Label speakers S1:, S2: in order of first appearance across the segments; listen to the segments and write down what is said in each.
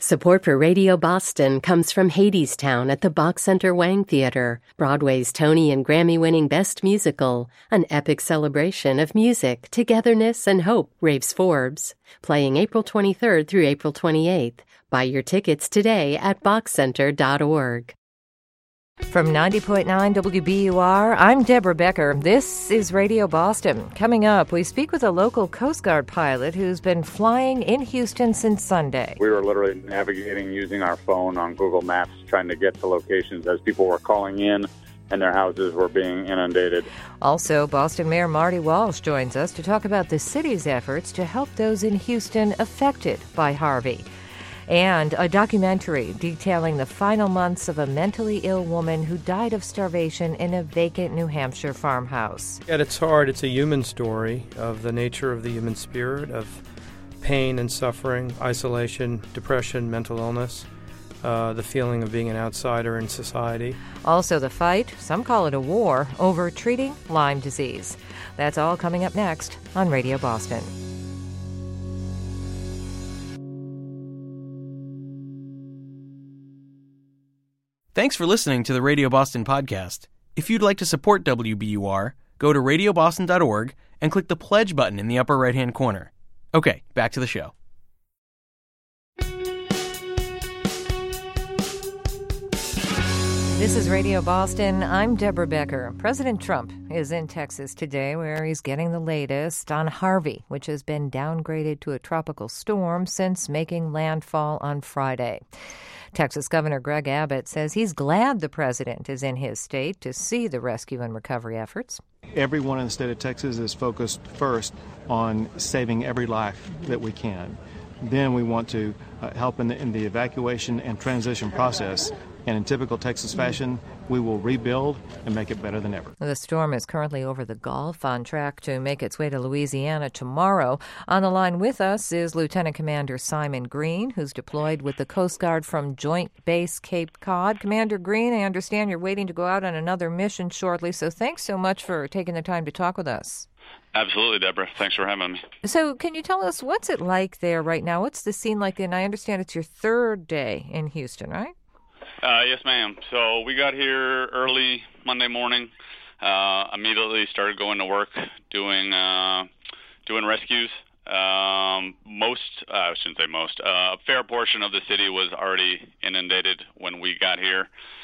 S1: Support for Radio Boston comes from Hadestown at the Bach Center Wang Theater, Broadway's Tony and Grammy-winning Best Musical, an epic celebration of music, togetherness, and hope, raves Forbes. Playing April 23rd through April 28th. Buy your tickets today at bachcenter.org.
S2: From 90.9 WBUR, I'm Deborah Becker. This is Radio Boston. Coming up, we speak with a local Coast Guard pilot who's been flying in Houston since Sunday.
S3: We were literally navigating using our phone on Google Maps, trying to get to locations as people were calling in and their houses were being inundated.
S2: Also, Boston Mayor Marty Walsh joins us to talk about the city's efforts to help those in Houston affected by Harvey. And a documentary detailing the final months of a mentally ill woman who died of starvation in a vacant New Hampshire farmhouse.
S4: At its heart, it's a human story of the nature of the human spirit, of pain and suffering, isolation, depression, mental illness, the feeling of being an outsider in society.
S2: Also the fight, some call it a war, over treating Lyme disease. That's all coming up next on Radio Boston.
S5: Thanks for listening to the Radio Boston podcast. If you'd like to support WBUR, go to radioboston.org and click the pledge button in the upper right-hand corner. Okay, back to the show.
S2: This is Radio Boston. I'm Deborah Becker. President Trump is in Texas today, where he's getting the latest on Harvey, which has been downgraded to a tropical storm since making landfall on Friday. Texas Governor Greg Abbott says he's glad the president is in his state to see the rescue and recovery efforts.
S6: Everyone in the state of Texas is focused first on saving every life that we can. Then we want to help in the evacuation and transition process. And in typical Texas fashion, we will rebuild and make it better than ever.
S2: The storm is currently over the Gulf, on track to make its way to Louisiana tomorrow. On the line with us is Lieutenant Commander Simon Green, who's deployed with the Coast Guard from Joint Base Cape Cod. Commander Green, I understand you're waiting to go out on another mission shortly, so thanks so much for taking the time to talk with us.
S7: Absolutely, Deborah. Thanks for having me.
S2: So can you tell us what's it like there right now? What's the scene like? And I understand it's your third day in Houston, right?
S7: Yes, ma'am. So we got here early Monday morning. Immediately started going to work doing rescues. I shouldn't say most. A fair portion of the city was already inundated when we got here.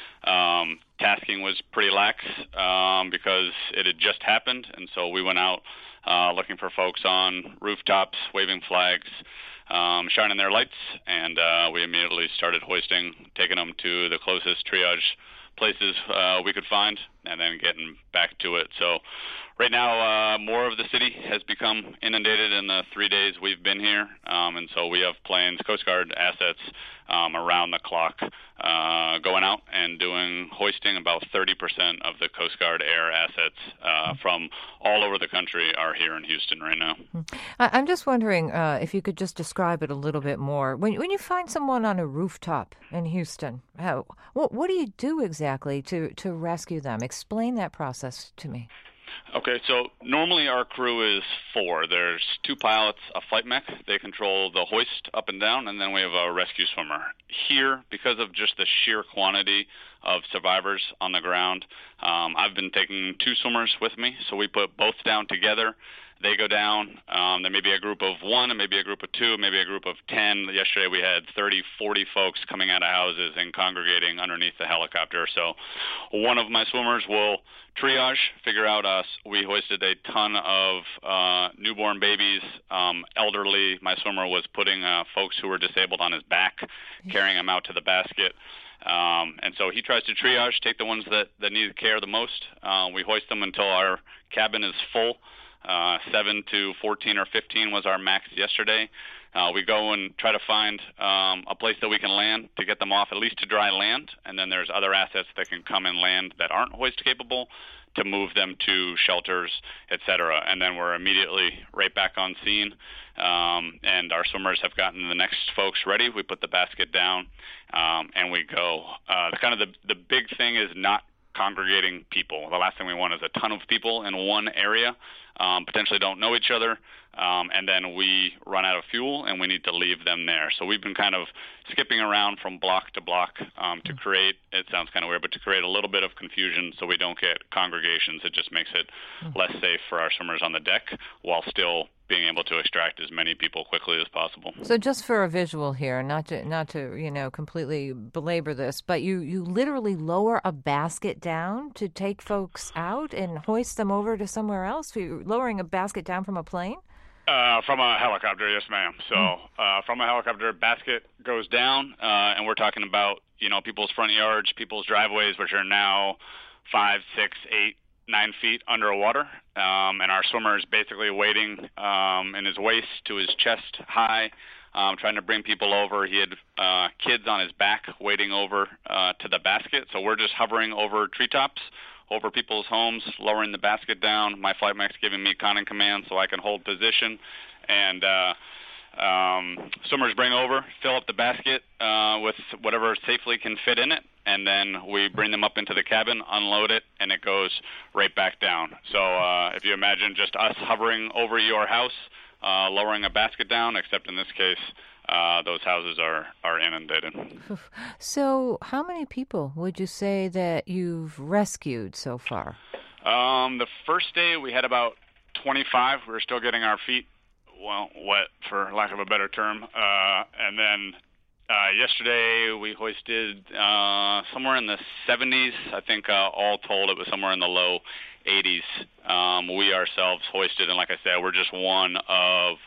S7: Tasking was pretty lax because it had just happened, and so we went out looking for folks on rooftops, waving flags, shining their lights, and we immediately started hoisting, taking them to the closest triage places we could find, and then getting back to it. So right now, more of the city has become inundated in the 3 days we've been here, and so we have planes, Coast Guard assets around the clock going out and doing hoisting. About 30% of the Coast Guard air assets from all over the country are here in Houston right now.
S2: I'm just wondering if you could just describe it a little bit more. When you find someone on a rooftop in Houston, what do you do exactly to rescue them? Explain that process to me.
S7: Okay, so normally our crew is 4. There's 2 pilots, a flight mech. They control the hoist up and down, and then we have a rescue swimmer. Here, because of just the sheer quantity of survivors on the ground, I've been taking 2 swimmers with me, so we put both down together. They go down. There may be a group of 1, and maybe a group of 2, maybe a group of 10. Yesterday we had 30, 40 folks coming out of houses and congregating underneath the helicopter. So one of my swimmers will triage, figure out us. We hoisted a ton of newborn babies, elderly. My swimmer was putting folks who were disabled on his back, carrying them out to the basket. And so he tries to triage, take the ones that need care the most. We hoist them until our cabin is full. 7 to 14 or 15 was our max yesterday. We go and try to find a place that we can land to get them off, at least to dry land, and then there's other assets that can come and land that aren't hoist capable to move them to shelters, et cetera. And then we're immediately right back on scene, and our swimmers have gotten the next folks ready. We put the basket down, and we go. The big thing is not congregating people. The last thing we want is a ton of people in one area. potentially don't know each other, and then we run out of fuel and we need to leave them there. So we've been kind of skipping around from block to block to create, it sounds kind of weird, but to create a little bit of confusion so we don't get congregations. It just makes it less safe for our swimmers on the deck while still being able to extract as many people quickly as possible.
S2: So just for a visual here, not to completely belabor this, but you literally lower a basket down to take folks out and hoist them over to somewhere else? You're lowering a basket down from a plane?
S7: From a helicopter, yes, ma'am. So from a helicopter, basket goes down, and we're talking about, people's front yards, people's driveways, which are now 5, 6, 8, 9 feet underwater, and our swimmer is basically wading in his waist to his chest high, trying to bring people over. He had kids on his back wading over to the basket, so we're just hovering over treetops, over people's homes, lowering the basket down. My flight mech's giving me conning commands so I can hold position, and swimmers bring over, fill up the basket with whatever safely can fit in it, and then we bring them up into the cabin, unload it, and it goes right back down. So if you imagine just us hovering over your house, lowering a basket down, except in this case, those houses are inundated.
S2: So how many people would you say that you've rescued so far?
S7: The first day we had about 25. We were still getting our feet, wet, for lack of a better term. And then yesterday we hoisted somewhere in the 70s. I think all told it was somewhere in the low 80s. We ourselves hoisted, and like I said, we're just one of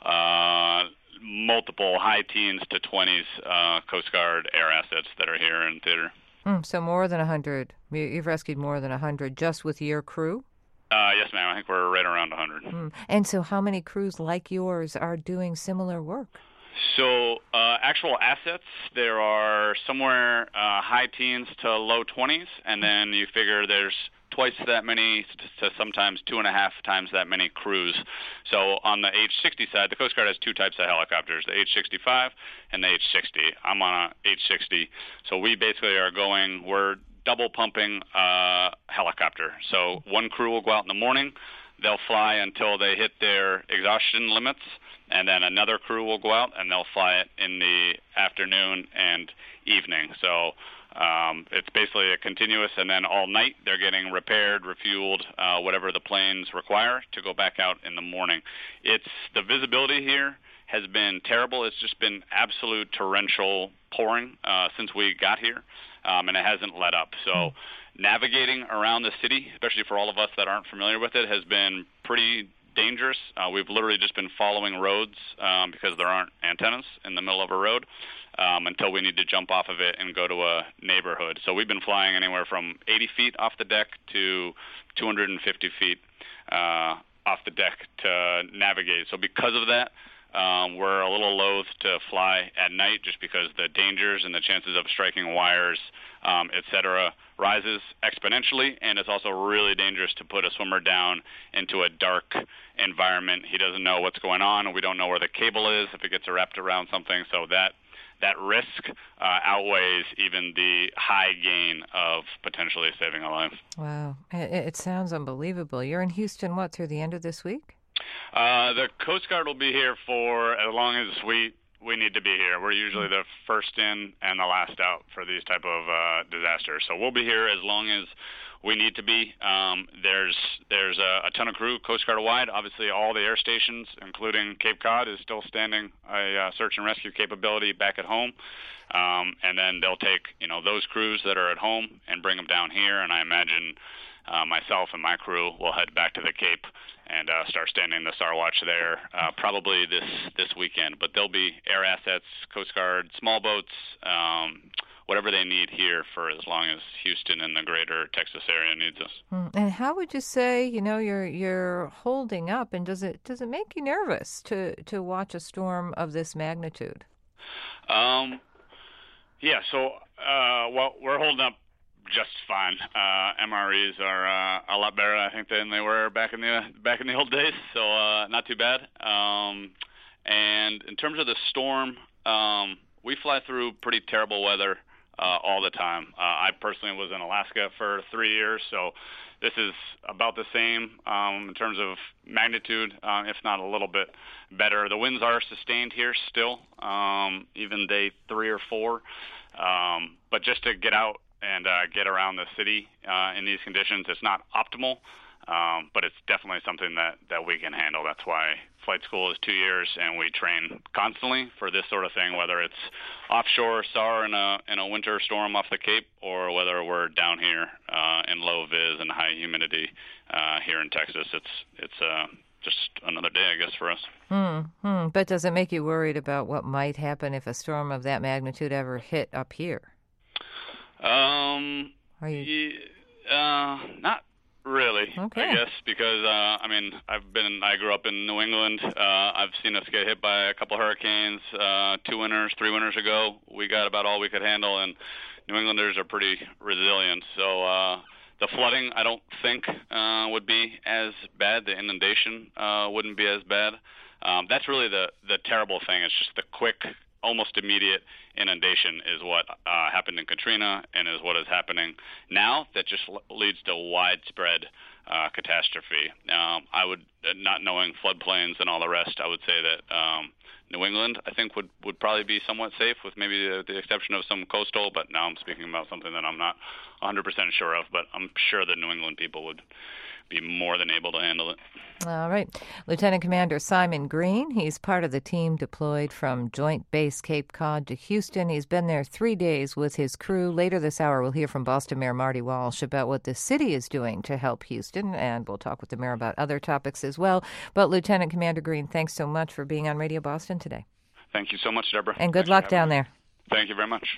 S7: multiple high teens to 20s Coast Guard air assets that are here in theater.
S2: So more than 100. You've rescued more than 100 just with your crew?
S7: Yes, ma'am. I think we're right around 100.
S2: And so how many crews like yours are doing similar work?
S7: So actual assets, there are somewhere high teens to low 20s, and then you figure there's twice that many to sometimes 2.5 times that many crews. So on the H-60 side, the Coast Guard has two types of helicopters, the H-65 and the H-60. I'm on a H-60. So we basically we're double pumping helicopter. So one crew will go out in the morning, they'll fly until they hit their exhaustion limits, and then another crew will go out and they'll fly it in the afternoon and evening. So it's basically a continuous, and then all night they're getting repaired, refueled, whatever the planes require to go back out in the morning. The visibility here has been terrible. It's just been absolute torrential pouring since we got here, and it hasn't let up. So navigating around the city, especially for all of us that aren't familiar with it, has been pretty dangerous. We've literally just been following roads because there aren't antennas in the middle of a road until we need to jump off of it and go to a neighborhood. So we've been flying anywhere from 80 feet off the deck to 250 feet off the deck to navigate. So because of that, we're a little loath to fly at night just because the dangers and the chances of striking wires, et cetera, rises exponentially, and it's also really dangerous to put a swimmer down into a dark environment. He doesn't know what's going on, and we don't know where the cable is if it gets wrapped around something, so that risk outweighs even the high gain of potentially saving a life.
S2: Wow. It sounds unbelievable. You're in Houston, through the end of this week?
S7: The Coast Guard will be here for as long as we need to be here. We're usually the first in and the last out for these type of disasters. So we'll be here as long as we need to be. There's a ton of crew Coast Guard wide. Obviously, all the air stations, including Cape Cod, is still standing a search and rescue capability back at home. And then they'll take those crews that are at home and bring them down here. And I imagine myself and my crew will head back to the Cape and start standing the SAR Watch there probably this weekend. But there'll be air assets, Coast Guard, small boats, whatever they need here for as long as Houston and the greater Texas area needs us.
S2: And how would you say, you're holding up, and does it make you nervous to watch a storm of this magnitude?
S7: Yeah, so we're holding up just fine. MREs are a lot better, I think, than they were back in the old days. So not too bad. And in terms of the storm, we fly through pretty terrible weather all the time. I personally was in Alaska for 3 years, so this is about the same in terms of magnitude, if not a little bit better. The winds are sustained here still, even day 3 or 4. But just to get out and get around the city in these conditions, it's not optimal, but it's definitely something that we can handle. That's why flight school is 2 years, and we train constantly for this sort of thing, whether it's offshore SAR in a winter storm off the Cape, or whether we're down here in low vis and high humidity here in Texas. It's just another day, I guess, for us.
S2: But does it make you worried about what might happen if a storm of that magnitude ever hit up here?
S7: Not really,
S2: okay.
S7: I guess, because I grew up in New England. I've seen us get hit by a couple hurricanes 3 winters ago. We got about all we could handle, and New Englanders are pretty resilient. So the flooding, I don't think would be as bad. The inundation wouldn't be as bad. That's really the terrible thing. It's just the quick, almost immediate inundation is what happened in Katrina and is what is happening now. That just leads to widespread catastrophe. I would, not knowing floodplains and all the rest, I would say that New England, I think, would probably be somewhat safe, with maybe the exception of some coastal, but now I'm speaking about something that I'm not 100% sure of, but I'm sure the New England people would be more than able to handle it.
S2: All right. Lieutenant Commander Simon Green, he's part of the team deployed from Joint Base Cape Cod to Houston. He's been there 3 days with his crew. Later this hour, we'll hear from Boston Mayor Marty Walsh about what the city is doing to help Houston, and we'll talk with the mayor about other topics as well. But Lieutenant Commander Green, thanks so much for being on Radio Boston today.
S7: Thank you so much, Deborah.
S2: And good luck down there.
S7: Thank you very much.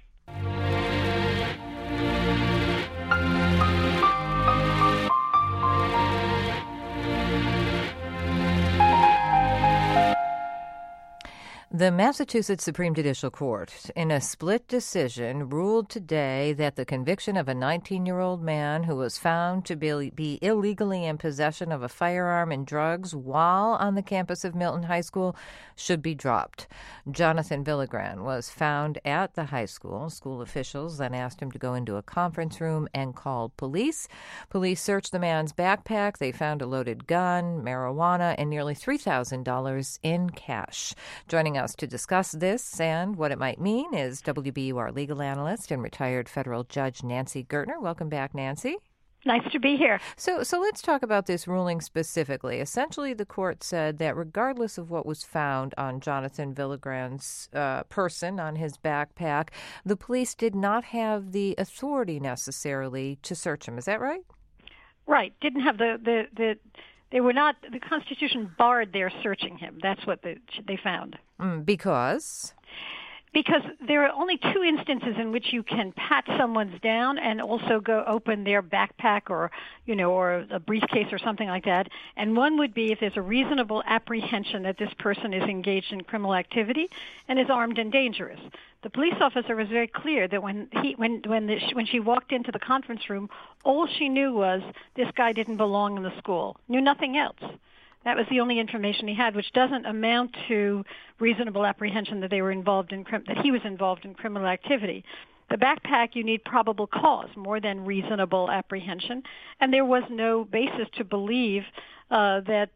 S2: The Massachusetts Supreme Judicial Court, in a split decision, ruled today that the conviction of a 19-year-old man who was found to be illegally in possession of a firearm and drugs while on the campus of Milton High School should be dropped. Jonathan Villagran was found at the high school. School officials then asked him to go into a conference room and called police. Police searched the man's backpack. They found a loaded gun, marijuana, and nearly $3,000 in cash. Joining us to discuss this and what it might mean is WBUR legal analyst and retired federal judge Nancy Gertner. Welcome back, Nancy.
S8: Nice to be here.
S2: So let's talk about this ruling specifically. Essentially, the court said that regardless of what was found on Jonathan Villagran's person, on his backpack, the police did not have the authority necessarily to search him. Is that right?
S8: Right. Didn't have they were not, the Constitution barred their searching him. That's what they found.
S2: Because
S8: there are only 2 instances in which you can pat someone's down and also go open their backpack or a briefcase or something like that. And one would be if there's a reasonable apprehension that this person is engaged in criminal activity and is armed and dangerous. The police officer was very clear that when she walked into the conference room, all she knew was this guy didn't belong in the school, knew nothing else. That was the only information he had, which doesn't amount to reasonable apprehension that he was involved in criminal activity. The backpack, you need probable cause more than reasonable apprehension, and there was no basis to believe that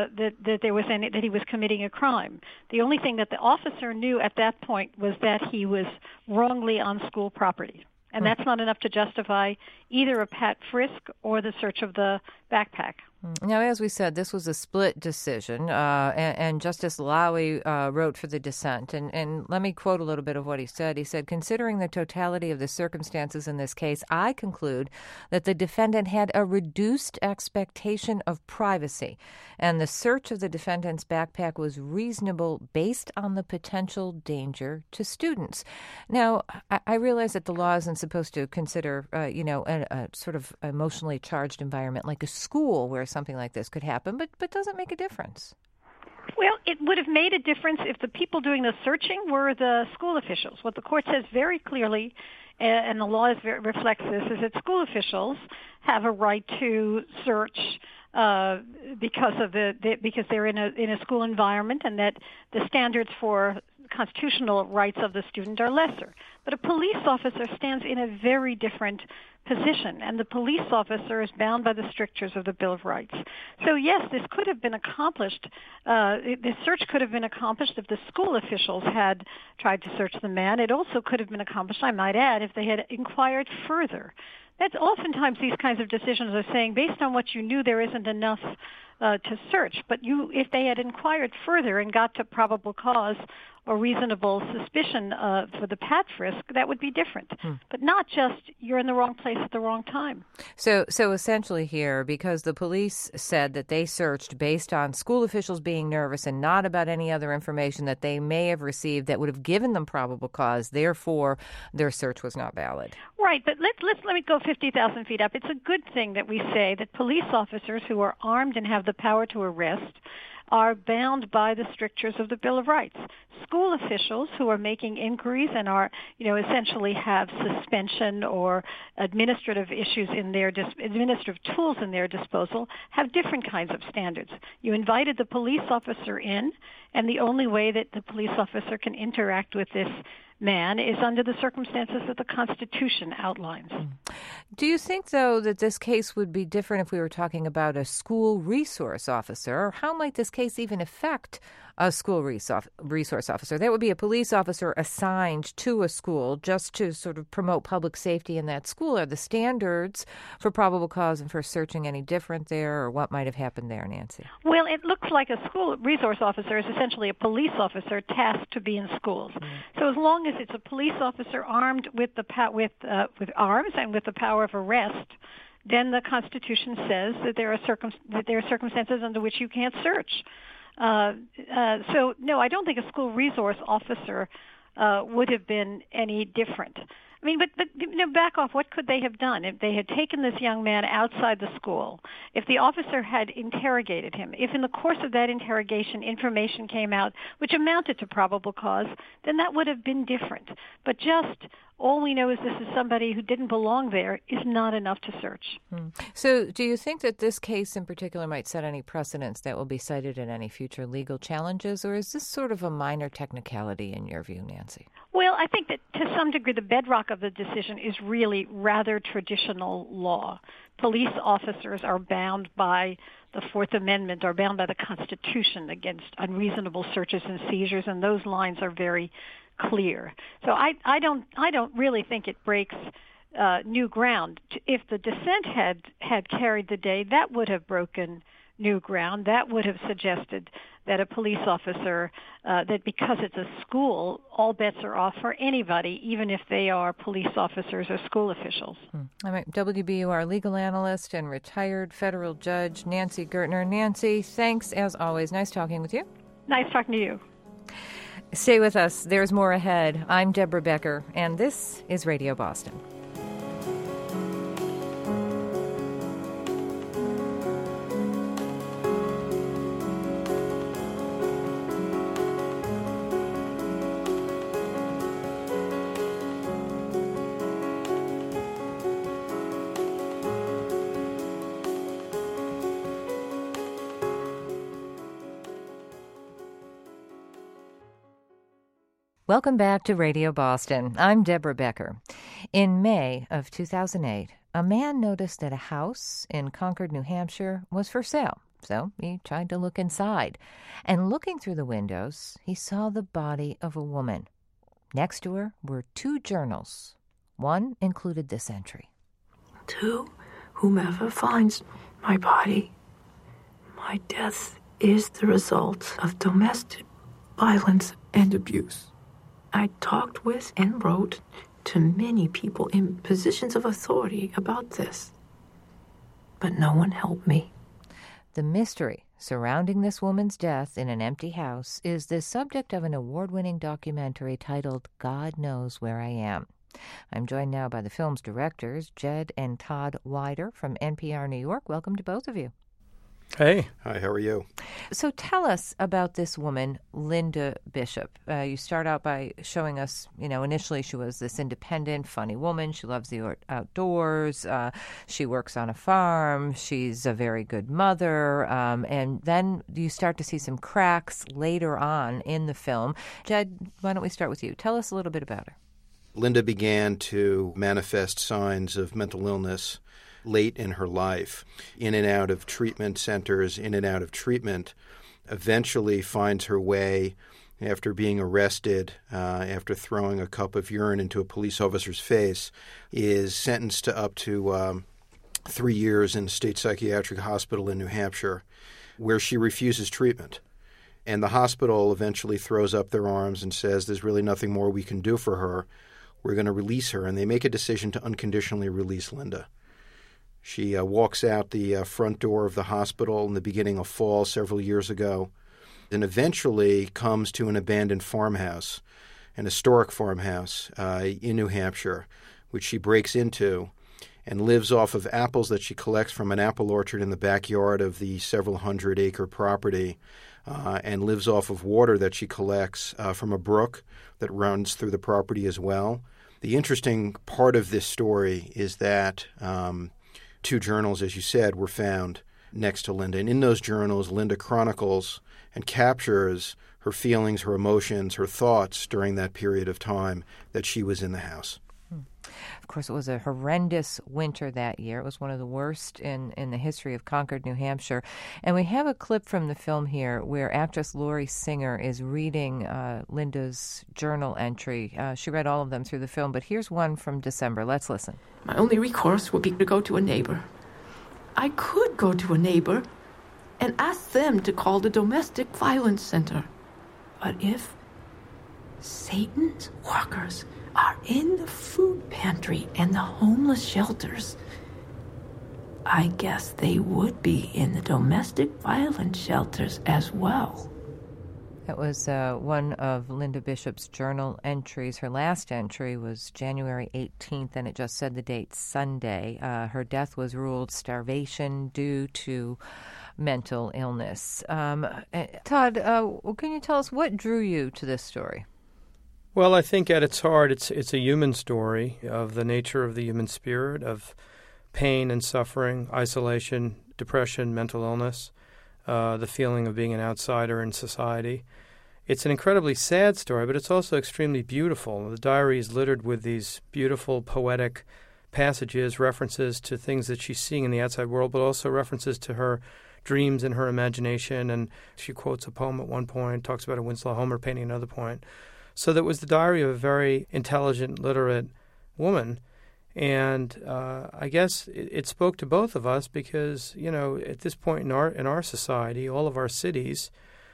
S8: he was committing a crime. The only thing that the officer knew at that point was that he was wrongly on school property. And that's not enough to justify either a pat frisk or the search of the backpack.
S2: Now, as we said, this was a split decision, and Justice Lowy wrote for the dissent. And let me quote a little bit of what he said. He said, "Considering the totality of the circumstances in this case, I conclude that the defendant had a reduced expectation of privacy, and the search of the defendant's backpack was reasonable based on the potential danger to students." Now, I realize that the law isn't supposed to consider, a sort of emotionally charged environment like a school where something like this could happen, but does it make a difference?
S8: Well, it would have made a difference if the people doing the searching were the school officials. What the court says very clearly, and the law reflects this, is that school officials have a right to search because they're in a school environment, and that the standards for constitutional rights of the student are lesser. But a police officer stands in a very different position, and the police officer is bound by the strictures of the Bill of Rights. So yes, this could have been accomplished. This search could have been accomplished if the school officials had tried to search the man. It also could have been accomplished, I might add, if they had inquired further. That's oftentimes these kinds of decisions are saying, based on what you knew, there isn't enough to search. But if they had inquired further and got to probable cause or reasonable suspicion for the pat frisk, that would be different. But not just you're in the wrong place at the wrong time.
S2: So essentially here, because the police said that they searched based on school officials being nervous and not about any other information that they may have received that would have given them probable cause, therefore their search was not valid.
S8: Right, but let me go 50,000 feet up. It's a good thing that we say that police officers who are armed and have the power to arrest are bound by the strictures of the Bill of Rights. School officials who are making inquiries and are, essentially have suspension or administrative issues in their administrative tools in their disposal have different kinds of standards. You invited the police officer in, and the only way that the police officer can interact with this man is under the circumstances that the Constitution outlines.
S2: Do you think, though, that this case would be different if we were talking about a school resource officer? Or how might this case even affect a school resource officer? That would be a police officer assigned to a school just to sort of promote public safety in that school. Are the standards for probable cause and for searching any different there, or what might have happened there, Nancy?
S8: Well, it looks like a school resource officer is essentially a police officer tasked to be in schools. So as long as it's a police officer armed with arms and with the power of arrest, then the Constitution says that there are circumstances under which you can't search. So no, I don't think a school resource officer would have been any different. I mean, but back off. What could they have done if they had taken this young man outside the school? If the officer had interrogated him, if in the course of that interrogation information came out which amounted to probable cause, then that would have been different. But just all we know is this is somebody who didn't belong there is not enough to search.
S2: So do you think that this case in particular might set any precedents that will be cited in any future legal challenges, or is this sort of a minor technicality in your view, Nancy?
S8: Well, I think that to some degree the bedrock of the decision is really rather traditional law. Police officers are bound by the Fourth Amendment, are bound by the Constitution against unreasonable searches and seizures, and those lines are very clear. So I don't really think it breaks new ground. If the dissent had carried the day, that would have broken new ground. That would have suggested that a police officer, that because it's a school, all bets are off for anybody, even if they are police officers or school officials.
S2: All right, WBUR legal analyst and retired federal judge Nancy Gertner. Nancy, thanks as always. Nice talking with you.
S8: Nice talking to you.
S2: Stay with us. There's more ahead. I'm Deborah Becker, and this is Radio Boston. Welcome back to Radio Boston. I'm Deborah Becker. In May of 2008, a man noticed that a house in Concord, New Hampshire was for sale. So he tried to look inside. And looking through the windows, he saw the body of a woman. Next to her were 2 journals. One included this entry.
S9: To whomever finds my body, my death is the result of domestic violence and abuse. I talked with and wrote to many people in positions of authority about this, but no one helped me.
S2: The mystery surrounding this woman's death in an empty house is the subject of an award-winning documentary titled God Knows Where I Am. I'm joined now by the film's directors, Jed and Todd Wider from NPR New York. Welcome to both of you.
S4: Hey.
S10: Hi, how are you?
S2: So tell us about this woman, Linda Bishop. You start out by showing us, initially she was this independent, funny woman. She loves the outdoors. She works on a farm. She's a very good mother. And then you start to see some cracks later on in the film. Jed, why don't we start with you? Tell us a little bit about her.
S10: Linda began to manifest signs of mental illness late in her life, in and out of treatment centers, in and out of treatment, eventually finds her way, after being arrested, after throwing a cup of urine into a police officer's face, is sentenced to up to 3 years in a state psychiatric hospital in New Hampshire, where she refuses treatment. And the hospital eventually throws up their arms and says, there's really nothing more we can do for her. We're going to release her. And they make a decision to unconditionally release Linda. She walks out the front door of the hospital in the beginning of fall several years ago, and eventually comes to an abandoned farmhouse, an historic farmhouse in New Hampshire, which she breaks into and lives off of apples that she collects from an apple orchard in the backyard of the several hundred-acre property, and lives off of water that she collects from a brook that runs through the property as well. The interesting part of this story is that 2 journals, as you said, were found next to Linda. And in those journals, Linda chronicles and captures her feelings, her emotions, her thoughts during that period of time that she was in the house.
S2: Of course, it was a horrendous winter that year. It was one of the worst in the history of Concord, New Hampshire. And we have a clip from the film here where actress Lori Singer is reading Linda's journal entry. She read all of them through the film, but here's one from December. Let's listen.
S9: My only recourse would be to go to a neighbor. I could go to a neighbor and ask them to call the domestic violence center. But if Satan's workers are in the food pantry and the homeless shelters, I guess they would be in the domestic violence shelters as well.
S2: That was one of Linda Bishop's journal entries. Her last entry was January 18th, and it just said the date Sunday. Her death was ruled starvation due to mental illness. Todd, can you tell us what drew you to this story?
S4: Well, I think at its heart, it's a human story of the nature of the human spirit, of pain and suffering, isolation, depression, mental illness, the feeling of being an outsider in society. It's an incredibly sad story, but it's also extremely beautiful. The diary is littered with these beautiful, poetic passages, references to things that she's seeing in the outside world, but also references to her dreams and her imagination. And she quotes a poem at one point, talks about a Winslow Homer painting at another point. So that was the diary of a very intelligent, literate woman. And I guess it spoke to both of us because, at this point in our society, all of our cities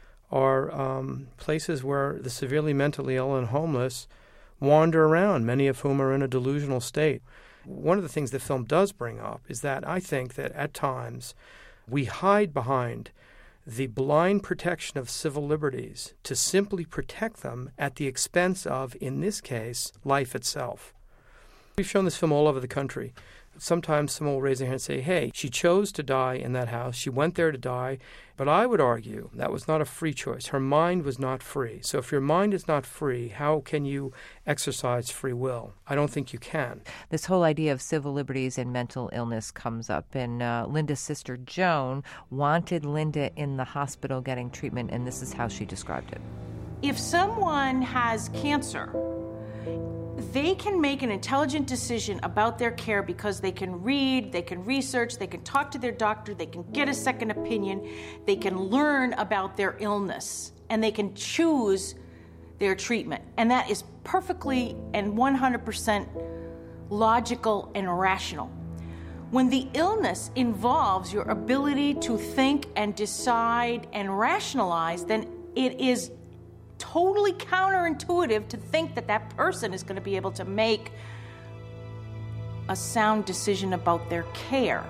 S4: are places where the severely mentally ill and homeless wander around, many of whom are in a delusional state. One of the things the film does bring up is that I think that at times we hide behind the blind protection of civil liberties to simply protect them at the expense of, in this case, life itself. We've shown this film all over the country. Sometimes someone will raise their hand and say, hey, she chose to die in that house. She went there to die. But I would argue that was not a free choice. Her mind was not free. So if your mind is not free, how can you exercise free will? I don't think you can.
S2: This whole idea of civil liberties and mental illness comes up. And Linda's sister, Joan, wanted Linda in the hospital getting treatment, and this is how she described it.
S11: If someone has cancer, they can make an intelligent decision about their care because they can read, they can research, they can talk to their doctor, they can get a second opinion, they can learn about their illness, and they can choose their treatment. And that is perfectly and 100% logical and rational. When the illness involves your ability to think and decide and rationalize, then it is totally counterintuitive to think that that person is going to be able to make a sound decision about their care.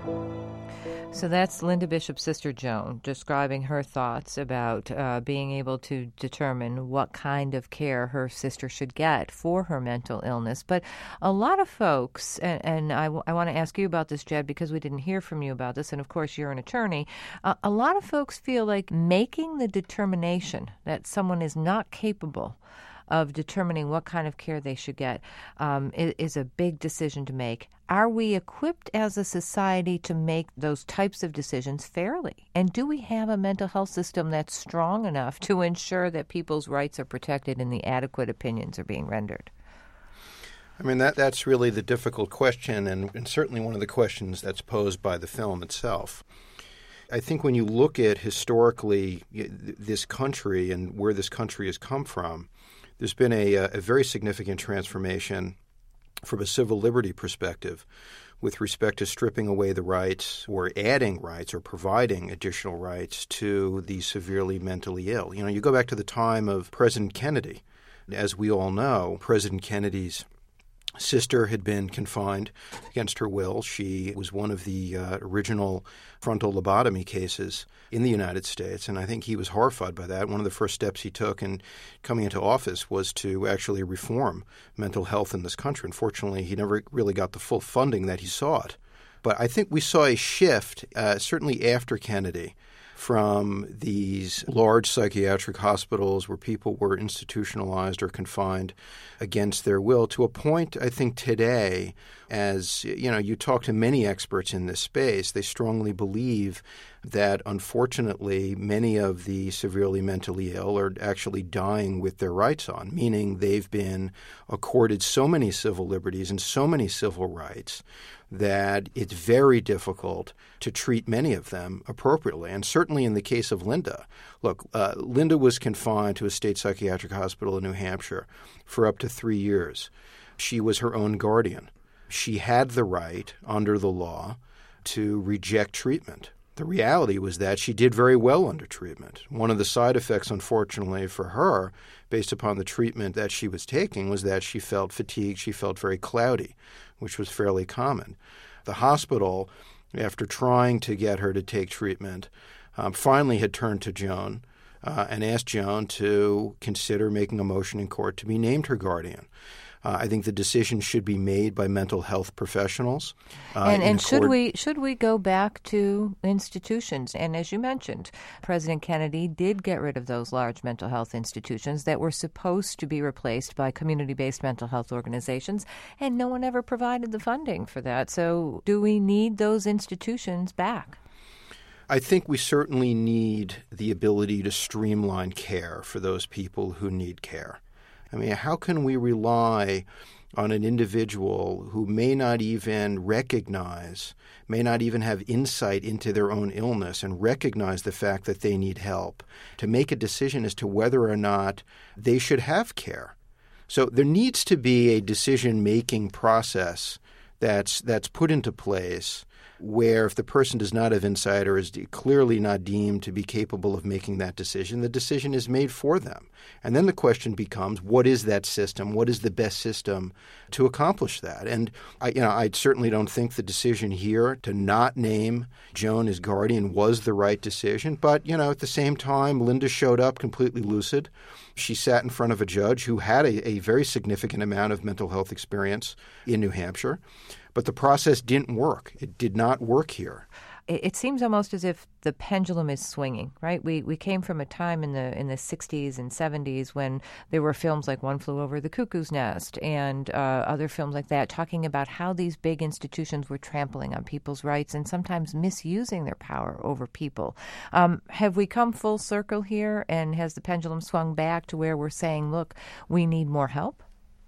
S2: So that's Linda Bishop's sister Joan describing her thoughts about being able to determine what kind of care her sister should get for her mental illness. But a lot of folks, and I want to ask you about this, Jed, because we didn't hear from you about this, and of course you're an attorney, a lot of folks feel like making the determination that someone is not capable of determining what kind of care they should get is a big decision to make. Are we equipped as a society to make those types of decisions fairly? And do we have a mental health system that's strong enough to ensure that people's rights are protected and the adequate opinions are being rendered?
S10: I mean, that's really the difficult question, and certainly one of the questions that's posed by the film itself. I think when you look at historically this country and where this country has come from, there's been a very significant transformation from a civil liberty perspective with respect to stripping away the rights or adding rights or providing additional rights to the severely mentally ill. You know, you go back to the time of President Kennedy. As we all know, President Kennedy's sister had been confined against her will. She was one of the original frontal lobotomy cases in the United States, and I think he was horrified by that. One of the first steps he took in coming into office was to actually reform mental health in this country. Unfortunately, he never really got the full funding that he sought. But I think we saw a shift, certainly after Kennedy, from these large psychiatric hospitals where people were institutionalized or confined against their will to a point, I think, today, as you talk to many experts in this space, they strongly believe that, unfortunately, many of the severely mentally ill are actually dying with their rights on, meaning they've been accorded so many civil liberties and so many civil rights that it's very difficult to treat many of them appropriately. And certainly in the case of Linda, look, Linda was confined to a state psychiatric hospital in New Hampshire for up to 3 years. She was her own guardian. She had the right under the law to reject treatment. The reality was that she did very well under treatment. One of the side effects, unfortunately, for her, based upon the treatment that she was taking, was that she felt fatigued, she felt very cloudy, which was fairly common. The hospital, after trying to get her to take treatment, finally had turned to Joan and asked Joan to consider making a motion in court to be named her guardian. I think the decision should be made by mental health professionals.
S2: And should we go back to institutions? And as you mentioned, President Kennedy did get rid of those large mental health institutions that were supposed to be replaced by community-based mental health organizations, and no one ever provided the funding for that. So do we need those institutions back?
S10: I think we certainly need the ability to streamline care for those people who need care. I mean, how can we rely on an individual who may not even recognize, may not even have insight into their own illness and recognize the fact that they need help to make a decision as to whether or not they should have care? So there needs to be a decision-making process that's put into place where if the person does not have insight or is clearly not deemed to be capable of making that decision, the decision is made for them. And then the question becomes, what is that system? What is the best system to accomplish that? And I certainly don't think the decision here to not name Joan as guardian was the right decision. But, at the same time, Linda showed up completely lucid. She sat in front of a judge who had a very significant amount of mental health experience in New Hampshire. But the process didn't work. It did not work here.
S2: It seems almost as if the pendulum is swinging, right? We came from a time in the 60s and 70s when there were films like One Flew Over the Cuckoo's Nest and other films like that talking about how these big institutions were trampling on people's rights and sometimes misusing their power over people. Have we come full circle here, and has the pendulum swung back to where we're saying, look, we need more help?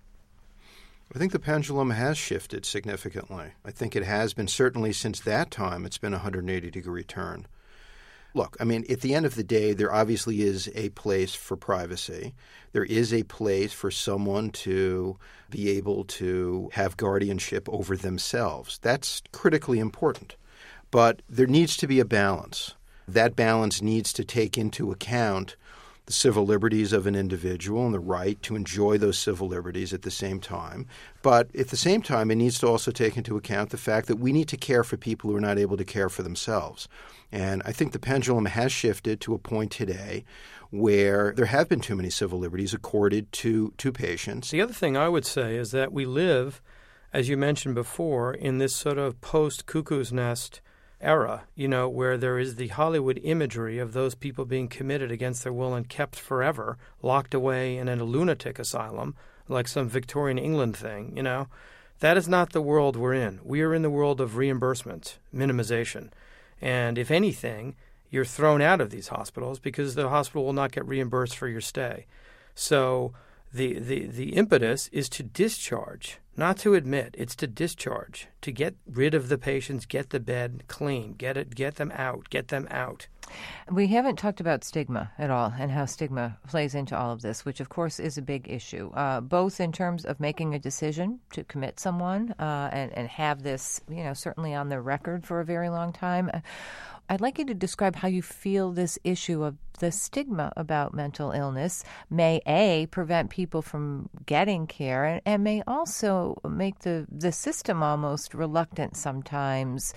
S10: I think the pendulum has shifted significantly. I think it has been, certainly since that time, it's been a 180-degree turn. Look, I mean, at the end of the day, there obviously is a place for privacy. There is a place for someone to be able to have guardianship over themselves. That's critically important. But there needs to be a balance. That balance needs to take into account the civil liberties of an individual and the right to enjoy those civil liberties at the same time. But at the same time, it needs to also take into account the fact that we need to care for people who are not able to care for themselves. And I think the pendulum has shifted to a point today where there have been too many civil liberties accorded to patients.
S4: The other thing I would say is that we live, as you mentioned before, in this sort of post-cuckoo's nest era, where there is the Hollywood imagery of those people being committed against their will and kept forever, locked away in a lunatic asylum, like some Victorian England thing, That is not the world we're in. We are in the world of reimbursement, minimization. And if anything, you're thrown out of these hospitals because the hospital will not get reimbursed for your stay. So the impetus is to discharge, not to admit. It's to discharge, to get rid of the patients, get the bed clean, get them out.
S2: We haven't talked about stigma at all and how stigma plays into all of this, which, of course, is a big issue, both in terms of making a decision to commit someone and have this, certainly on the record for a very long time. I'd like you to describe how you feel this issue of the stigma about mental illness may, A, prevent people from getting care and may also make the system almost reluctant sometimes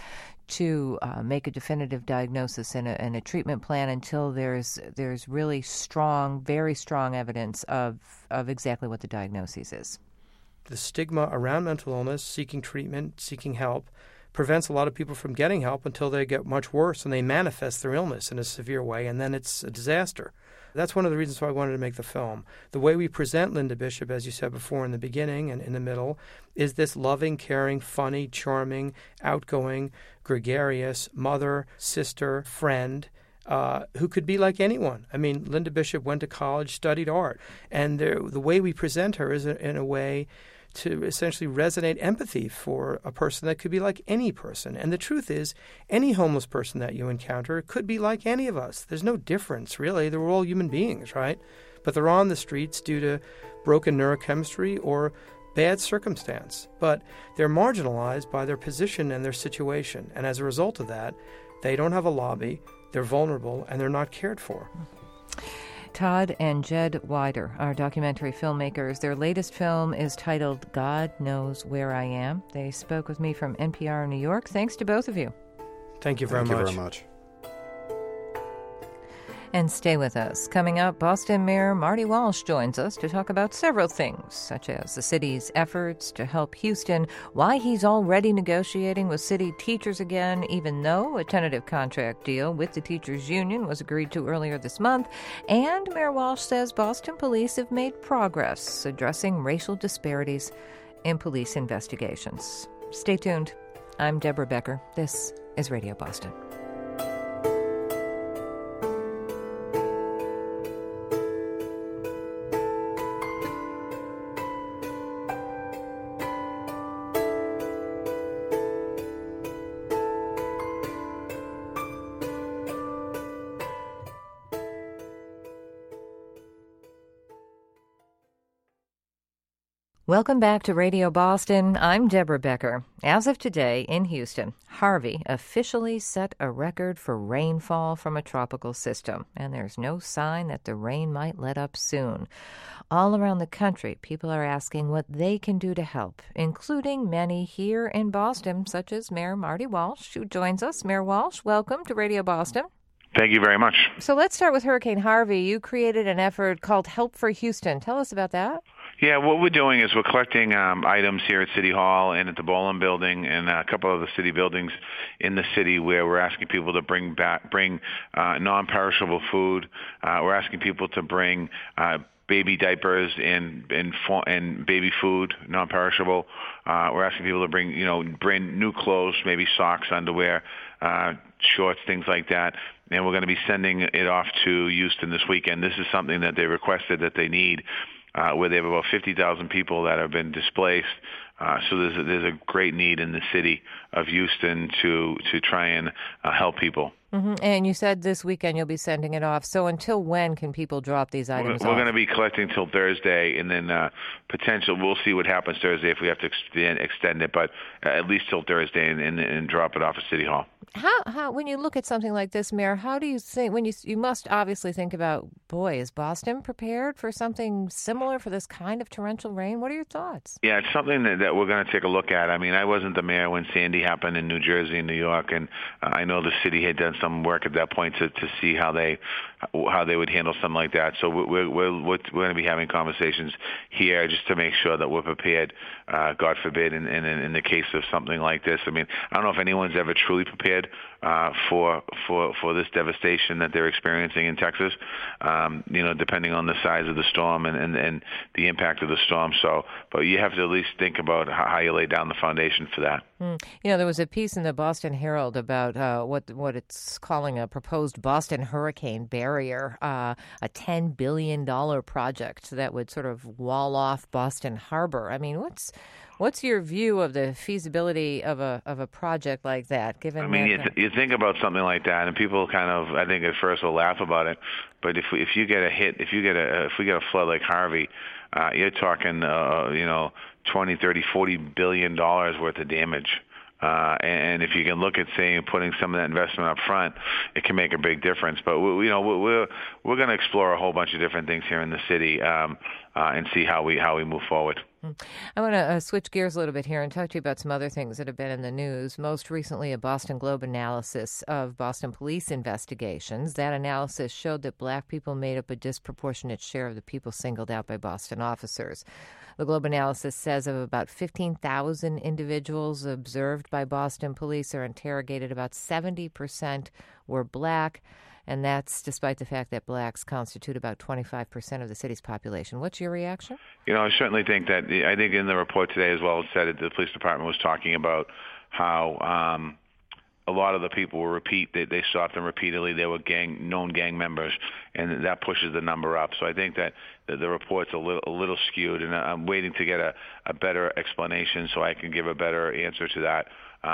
S2: to make a definitive diagnosis and a treatment plan until there's really strong, very strong evidence of exactly what the diagnosis is.
S4: The stigma around mental illness, seeking treatment, seeking help, prevents a lot of people from getting help until they get much worse and they manifest their illness in a severe way, and then it's a disaster. That's one of the reasons why I wanted to make the film. The way we present Linda Bishop, as you said before in the beginning and in the middle, is this loving, caring, funny, charming, outgoing, gregarious mother, sister, friend, who could be like anyone. I mean, Linda Bishop went to college, studied art, and the way we present her is in a way to essentially resonate empathy for a person that could be like any person. And the truth is, any homeless person that you encounter could be like any of us. There's no difference, really. They're all human beings, right? But they're on the streets due to broken neurochemistry or bad circumstance. But they're marginalized by their position and their situation. And as a result of that, they don't have a lobby, they're vulnerable, and they're not cared for.
S2: Todd and Jed Wider are documentary filmmakers. Their latest film is titled God Knows Where I Am. They spoke with me from NPR New York. Thanks to both of you.
S4: Thank you very much.
S10: Thank you very much.
S2: And stay with us. Coming up, Boston Mayor Marty Walsh joins us to talk about several things, such as the city's efforts to help Houston, why he's already negotiating with city teachers again, even though a tentative contract deal with the teachers' union was agreed to earlier this month, and Mayor Walsh says Boston police have made progress addressing racial disparities in police investigations. Stay tuned. I'm Deborah Becker. This is Radio Boston. Welcome back to Radio Boston. I'm Deborah Becker. As of today in Houston, Harvey officially set a record for rainfall from a tropical system, and there's no sign that the rain might let up soon. All around the country, people are asking what they can do to help, including many here in Boston, such as Mayor Marty Walsh, who joins us. Mayor Walsh, welcome to Radio Boston.
S12: Thank you very much.
S2: So let's start with Hurricane Harvey. You created an effort called Help for Houston. Tell us about that.
S12: Yeah, what we're doing is we're collecting items here at City Hall and at the Boland Building and a couple of the city buildings in the city where we're asking people to bring non-perishable food. We're asking people to bring baby diapers and baby food, non-perishable. We're asking people to bring new clothes, maybe socks, underwear, shorts, things like that. And we're going to be sending it off to Houston this weekend. This is something that they requested that they need. Where they have about 50,000 people that have been displaced. So there's a great need in the city of Houston to try and help people.
S2: Mm-hmm. And you said this weekend you'll be sending it off. So until when can people drop these items off?
S12: We're going to be collecting till Thursday, and then we'll see what happens Thursday if we have to extend it, but at least till Thursday and drop it off at City Hall.
S2: How when you look at something like this, Mayor, how do you think, when you must obviously think about, boy, is Boston prepared for something similar for this kind of torrential rain? What are your thoughts?
S12: Yeah, it's something that we're going to take a look at. I mean, I wasn't the mayor when Sandy happened in New Jersey and New York, and I know the city had done some work at that point to see how they would handle something like that. So we're going to be having conversations here just to make sure that we're prepared, God forbid, in the case of something like this. I mean, I don't know if anyone's ever truly prepared for this devastation that they're experiencing in Texas, depending on the size of the storm and the impact of the storm. But you have to at least think about how you lay down the foundation for that.
S2: There was a piece in the Boston Herald about what it's calling a proposed Boston hurricane barrier, a $10 billion project that would sort of wall off Boston Harbor. I mean, what's your view of the feasibility of a project like that? Given,
S12: you think about something like that, and people kind of, I think, at first will laugh about it. But if you get a hit, if we get a flood like Harvey, you're talking, 20, 30, $40 billion worth of damage. And if you can look at, say, putting some of that investment up front, it can make a big difference. But we're going to explore a whole bunch of different things here in the city and see how we move forward.
S2: I want to switch gears a little bit here and talk to you about some other things that have been in the news. Most recently, a Boston Globe analysis of Boston police investigations. That analysis showed that black people made up a disproportionate share of the people singled out by Boston officers. The Globe analysis says of about 15,000 individuals observed by Boston police or interrogated, about 70% were black. And that's despite the fact that blacks constitute about 25% of the city's population. What's your reaction?
S12: I certainly think that, I think in the report today as well, it said that the police department was talking about how a lot of the people were they stopped them repeatedly. They were known gang members, and that pushes the number up. So I think that the report's a little skewed, and I'm waiting to get a better explanation so I can give a better answer to that.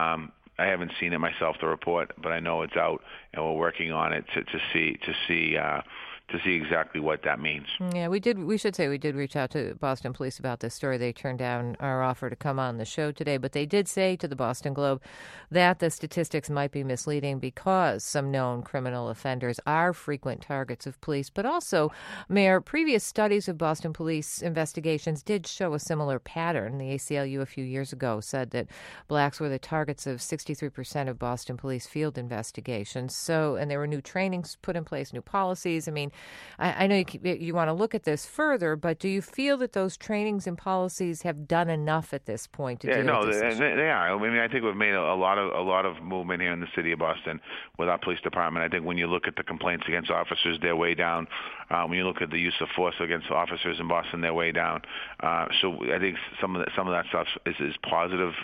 S12: I haven't seen it myself, the report, but I know it's out, and we're working on it to see exactly what that means.
S2: Yeah, we should say we did reach out to Boston Police about this story. They turned down our offer to come on the show today, but they did say to the Boston Globe that the statistics might be misleading because some known criminal offenders are frequent targets of police. But also, Mayor, previous studies of Boston police investigations did show a similar pattern. The ACLU a few years ago said that blacks were the targets of 63% of Boston police field investigations. So, and there were new trainings put in place, new policies. I mean, I know you want to look at this further, but do you feel that those trainings and policies have done enough at this point to deal with this issue?
S12: They are. I mean, I think we've made a lot of movement here in the city of Boston with our police department. I think when you look at the complaints against officers, they're way down. When you look at the use of force against officers in Boston, they're way down. So I think some of that stuff is positive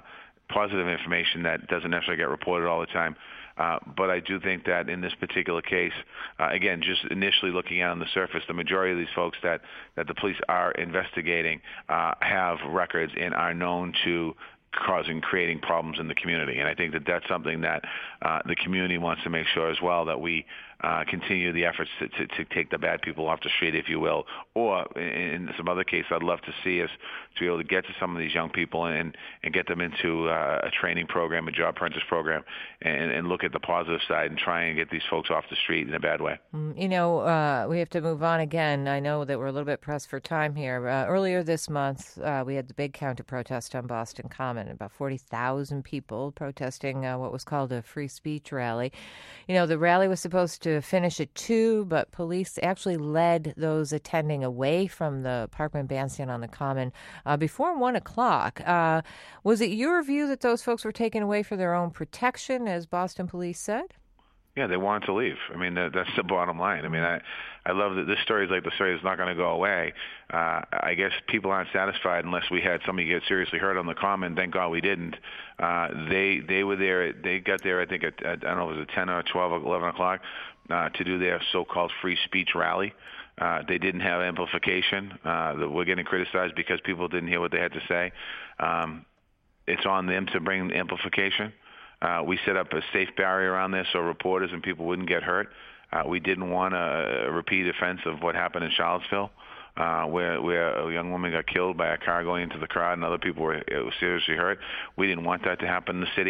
S12: information that doesn't necessarily get reported all the time. But I do think that in this particular case, again, just initially looking out on the surface, the majority of these folks that the police are investigating have records and are known to creating problems in the community. And I think that that's something that the community wants to make sure as well, that we continue the efforts to take the bad people off the street, if you will. Or in some other case, I'd love to see us to be able to get to some of these young people and get them into a training program, a job apprentice program, and look at the positive side and try and get these folks off the street in a bad way.
S2: We have to move on again. I know that we're a little bit pressed for time here. Earlier this month, we had the big counter-protest on Boston Common, about 40,000 people protesting what was called a free speech rally. The rally was supposed to finish at 2, but police actually led those attending away from the Parkman Bandstand on the Common before 1 o'clock. Was it your view that those folks were taken away for their own protection, as Boston police said?
S12: Yeah, they wanted to leave. I mean, that's the bottom line. I mean, I love that this story is like the story that's not going to go away. I guess people aren't satisfied unless we had somebody get seriously hurt on the Common. Thank God we didn't. They were there. They got there, I think, at I don't know, it was at 10 or 12 or 11 o'clock to do their so-called free speech rally. They didn't have amplification. We're getting criticized because people didn't hear what they had to say. It's on them to bring amplification. We set up a safe barrier around this so reporters and people wouldn't get hurt. We didn't want a repeat offense of what happened in Charlottesville, where a young woman got killed by a car going into the crowd and other people were seriously hurt. We didn't want that to happen in the city.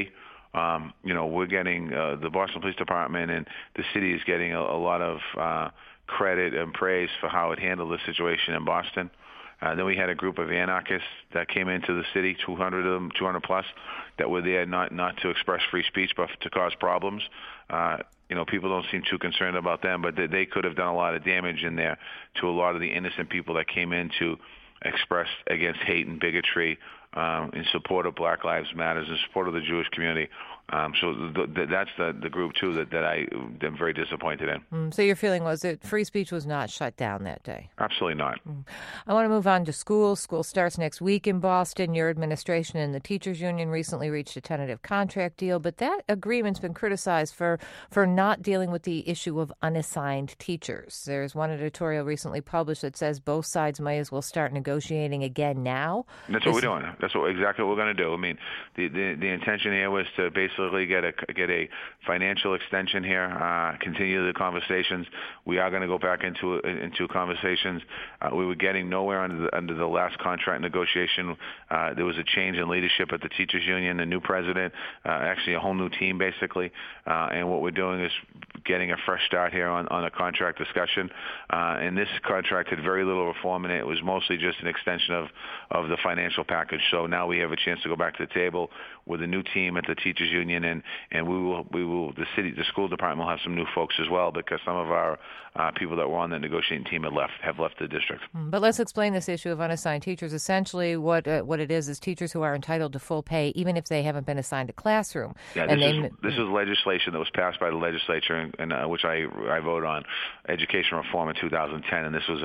S12: We're getting the Boston Police Department and the city is getting a lot of credit and praise for how it handled the situation in Boston. Then we had a group of anarchists that came into the city, 200 of them, 200 plus, that were there not to express free speech but to cause problems. People don't seem too concerned about them, but they could have done a lot of damage in there to a lot of the innocent people that came in to express against hate and bigotry in support of Black Lives Matter, in support of the Jewish community. So that's the group, too, that I am very disappointed in.
S2: So your feeling was that free speech was not shut down that day?
S12: Absolutely not.
S2: I want to move on to school. School starts next week in Boston. Your administration and the teachers union recently reached a tentative contract deal, but that agreement's been criticized for not dealing with the issue of unassigned teachers. There's one editorial recently published that says both sides might as well start negotiating again now.
S12: That's what we're doing. That's exactly what we're going to do. I mean, the intention here was to basically get a financial extension here, continue the conversations. We are going to go back into conversations. We were getting nowhere under the last contract negotiation. There was a change in leadership at the teachers union, a new president, actually a whole new team basically. And what we're doing is getting a fresh start here on a contract discussion. And this contract had very little reform in it. It was mostly just an extension of the financial package. So now we have a chance to go back to the table with a new team at the teachers union, and we will the school department will have some new folks as well, because some of our people that were on that negotiating team have left the district.
S2: But let's explain this issue of unassigned teachers. Essentially, what it is teachers who are entitled to full pay even if they haven't been assigned a classroom.
S12: Yeah, this is legislation that was passed by the legislature, and which I voted on, education reform in 2010, and this was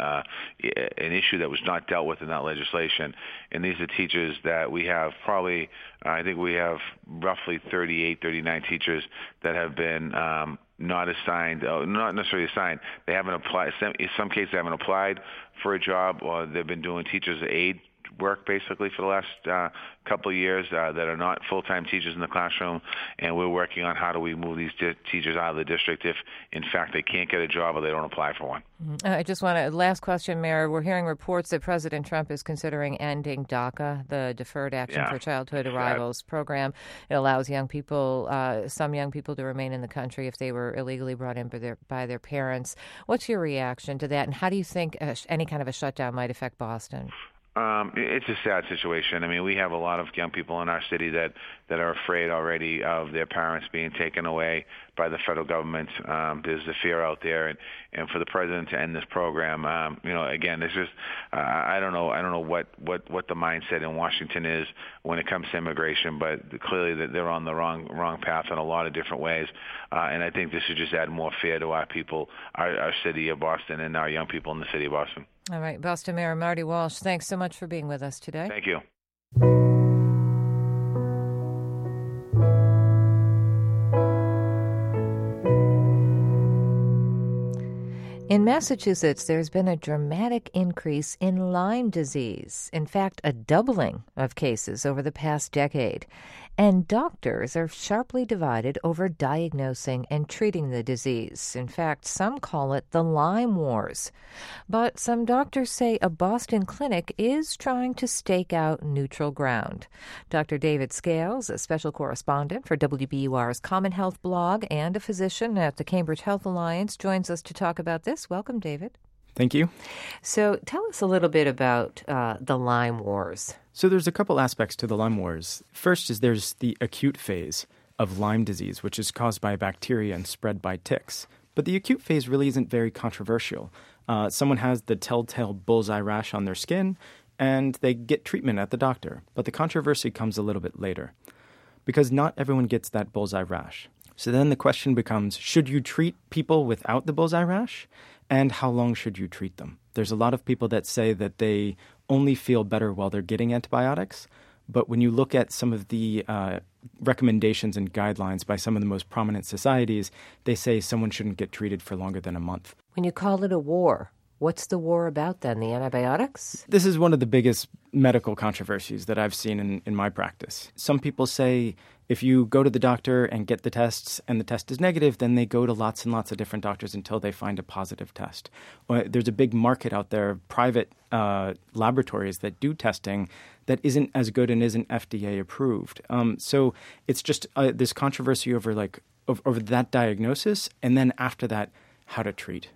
S12: an issue that was not dealt with in that legislation. And these are teachers that we have probably, I think we have roughly 38, 39 teachers that have been not assigned, not necessarily assigned. They haven't applied. In some cases, they haven't applied for a job, or they've been doing teachers' aid work basically for the last couple of years that are not full-time teachers in the classroom, and we're working on how do we move these teachers out of the district if, in fact, they can't get a job or they don't apply for one.
S2: I just want to, last question, Mayor. We're hearing reports that President Trump is considering ending DACA, the Deferred Action for Childhood Arrivals program. It allows young people, some young people, to remain in the country if they were illegally brought in by their parents. What's your reaction to that, and how do you think any kind of a shutdown might affect Boston?
S12: It's a sad situation. I mean, we have a lot of young people in our city that are afraid already of their parents being taken away by the federal government. There's the fear out there, and for the president to end this program, again, it's just I don't know what the mindset in Washington is when it comes to immigration, but clearly they're on the wrong path in a lot of different ways, and I think this should just add more fear to our people, our city of Boston, and our young people in the city of Boston.
S2: All right, Boston Mayor Marty Walsh, thanks so much for being with us today.
S12: Thank you.
S2: In Massachusetts, there's been a dramatic increase in Lyme disease. In fact, a doubling of cases over the past decade. And doctors are sharply divided over diagnosing and treating the disease. In fact, some call it the Lyme Wars. But some doctors say a Boston clinic is trying to stake out neutral ground. Dr. David Scales, a special correspondent for WBUR's Common Health blog and a physician at the Cambridge Health Alliance, joins us to talk about this. Welcome, David.
S13: Thank you.
S2: So tell us a little bit about the Lyme Wars.
S13: So there's a couple aspects to the Lyme Wars. First is there's the acute phase of Lyme disease, which is caused by bacteria and spread by ticks. But the acute phase really isn't very controversial. Someone has the telltale bullseye rash on their skin, and they get treatment at the doctor. But the controversy comes a little bit later, because not everyone gets that bullseye rash. So then the question becomes, should you treat people without the bullseye rash? And how long should you treat them? There's a lot of people that say that they only feel better while they're getting antibiotics. But when you look at some of the recommendations and guidelines by some of the most prominent societies, they say someone shouldn't get treated for longer than a month.
S2: When you call it a war, What's the war about then? The antibiotics?
S13: This is one of the biggest medical controversies that I've seen in my practice. Some people say if you go to the doctor and get the tests and the test is negative, then they go to lots and lots of different doctors until they find a positive test. There's a big market out there of private laboratories that do testing that isn't as good and isn't FDA approved. So it's just this controversy over that diagnosis, and then after that, how to treat.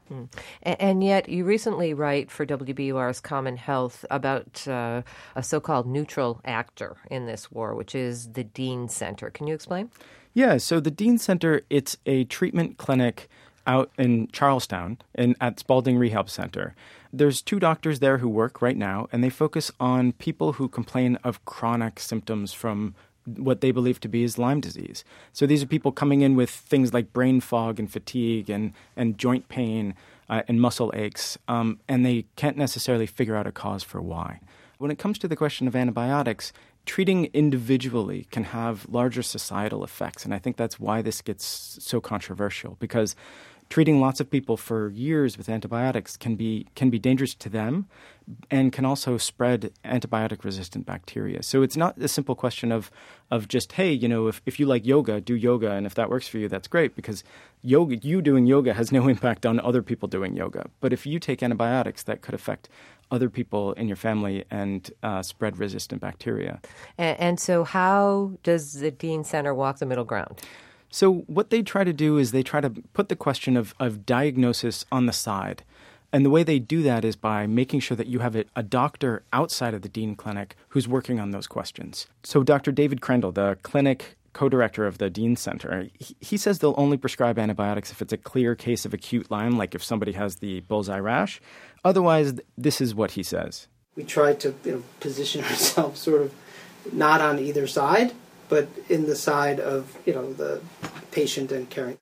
S2: And yet you recently write for WBUR's Common Health about a so-called neutral actor in this war, which is the Dean Center. Can you explain?
S13: Yeah, so the Dean Center, it's a treatment clinic out in Charlestown at Spalding Rehab Center. There's 2 doctors there who work right now, and they focus on people who complain of chronic symptoms from what they believe to be is Lyme disease. So these are people coming in with things like brain fog and fatigue and joint pain and muscle aches, and they can't necessarily figure out a cause for why. When it comes to the question of antibiotics, treating individually can have larger societal effects, and I think that's why this gets so controversial, because treating lots of people for years with antibiotics can be dangerous to them and can also spread antibiotic-resistant bacteria. So it's not a simple question of just, hey, if you like yoga, do yoga, and if that works for you, that's great, because you doing yoga has no impact on other people doing yoga. But if you take antibiotics, that could affect other people in your family and spread resistant bacteria.
S2: And so how does the Dean Center walk the middle ground?
S13: So what they try to do is they try to put the question of diagnosis on the side. And the way they do that is by making sure that you have a doctor outside of the Dean Clinic who's working on those questions. So Dr. David Crandall, the clinic co-director of the Dean Center, he says they'll only prescribe antibiotics if it's a clear case of acute Lyme, like if somebody has the bullseye rash. Otherwise, this is what he says.
S14: We try to position ourselves sort of not on either side, but in the side of, the patient and caring.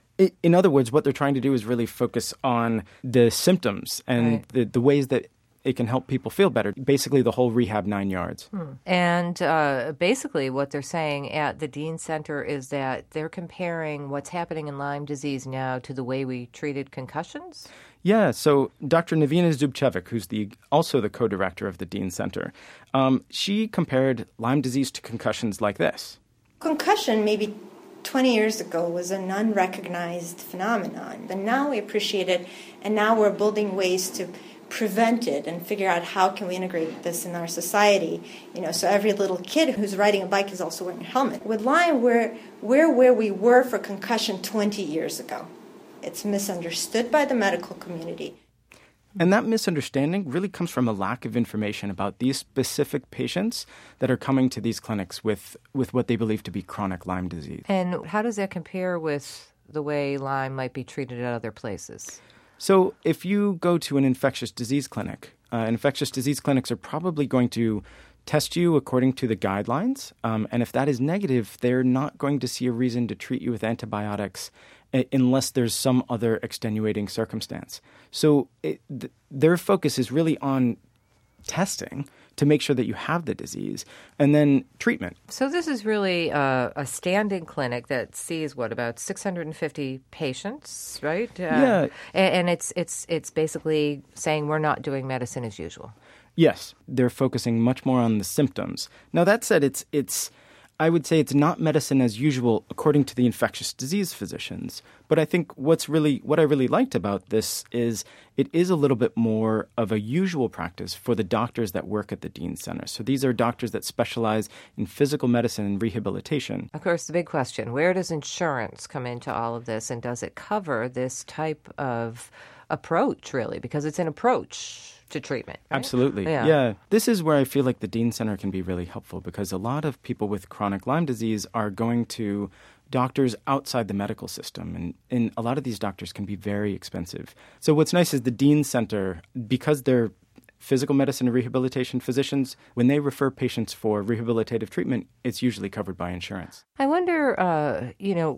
S13: In other words, what they're trying to do is really focus on the symptoms and the ways that it can help people feel better. Basically, the whole rehab 9 yards.
S2: And basically what they're saying at the Dean Center is that they're comparing what's happening in Lyme disease now to the way we treated concussions?
S13: Yeah, so Dr. Navina Zubcevic, who's also the co-director of the Dean Center, she compared Lyme disease to concussions like this.
S15: Concussion maybe 20 years ago was an unrecognized phenomenon, but now we appreciate it, and now we're building ways to prevent it and figure out how can we integrate this in our society. So every little kid who's riding a bike is also wearing a helmet. With Lyme, we're where we were for concussion 20 years ago. It's misunderstood by the medical community.
S13: And that misunderstanding really comes from a lack of information about these specific patients that are coming to these clinics with what they believe to be chronic Lyme disease.
S2: And how does that compare with the way Lyme might be treated at other places?
S13: So if you go to an infectious disease clinic, infectious disease clinics are probably going to test you according to the guidelines. And if that is negative, they're not going to see a reason to treat you with antibiotics unless there's some other extenuating circumstance. So their focus is really on testing to make sure that you have the disease, and then treatment.
S2: So this is really a standing clinic that sees, about 650 patients, right?
S13: Yeah.
S2: And it's basically saying we're not doing medicine as usual.
S13: Yes, they're focusing much more on the symptoms. Now, that said, I would say it's not medicine as usual according to the infectious disease physicians. But I think what I really liked about this is it is a little bit more of a usual practice for the doctors that work at the Dean Center. So these are doctors that specialize in physical medicine and rehabilitation.
S2: Of course, the big question, where does insurance come into all of this, and does it cover this type of approach, really? Because it's an approach to treatment, right?
S13: Absolutely. Yeah. This is where I feel like the Dean Center can be really helpful, because a lot of people with chronic Lyme disease are going to doctors outside the medical system, and a lot of these doctors can be very expensive. So what's nice is the Dean Center, because they're physical medicine and rehabilitation physicians, when they refer patients for rehabilitative treatment, it's usually covered by insurance.
S2: I wonder,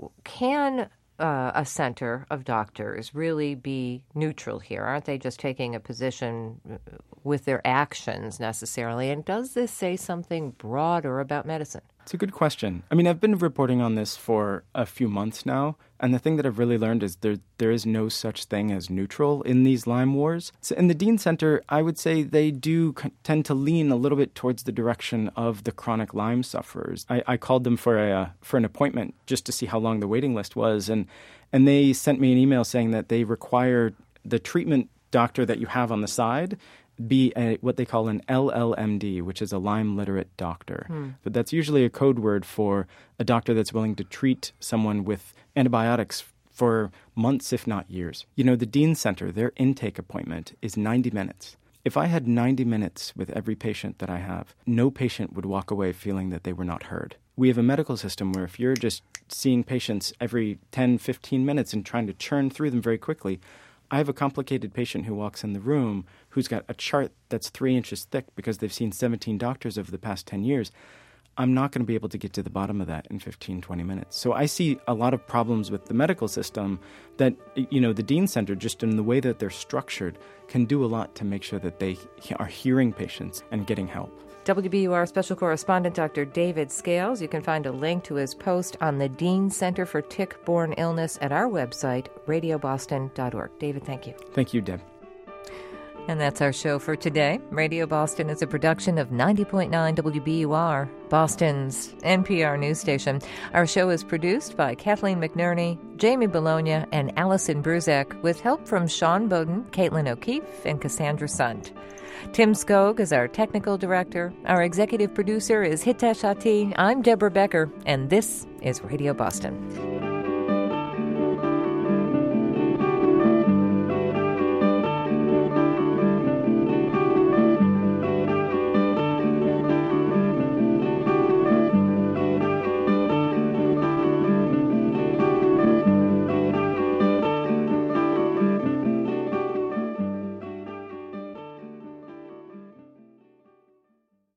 S2: can a center of doctors really be neutral here? Aren't they just taking a position with their actions necessarily. And does this say something broader about medicine?
S13: It's a good question. I mean, I've been reporting on this for a few months now, and the thing that I've really learned is there is no such thing as neutral in these Lyme wars. So in the Dean Center, I would say they do tend to lean a little bit towards the direction of the chronic Lyme sufferers. I called them for an appointment just to see how long the waiting list was, and they sent me an email saying that they require the treatment doctor that you have on the side be what they call an LLMD, which is a Lyme literate doctor. But that's usually a code word for a doctor that's willing to treat someone with antibiotics for months, if not years. You know, the Dean Center, their intake appointment is 90 minutes. If I had 90 minutes with every patient that I have, no patient would walk away feeling that they were not heard. We have a medical system where if you're just seeing patients every 10, 15 minutes and trying to churn through them very quickly, I have a complicated patient who walks in the room who's got a chart that's 3 inches thick because they've seen 17 doctors over the past 10 years. I'm not going to be able to get to the bottom of that in 15, 20 minutes. So I see a lot of problems with the medical system that, you know, the Dean Center, just in the way that they're structured, can do a lot to make sure that they are hearing patients and getting help.
S2: WBUR Special Correspondent Dr. David Scales. You can find a link to his post on the Dean Center for Tick-Borne Illness at our website, radioboston.org. David, thank you.
S13: Thank you, Deb.
S2: And that's our show for today. Radio Boston is a production of 90.9 WBUR, Boston's NPR news station. Our show is produced by Kathleen McNerney, Jamie Bologna, and Allison Bruzek, with help from Sean Bowden, Caitlin O'Keefe, and Cassandra Sund. Tim Skog is our technical director. Our executive producer is Hitesh Ati. I'm Deborah Becker, and this is Radio Boston.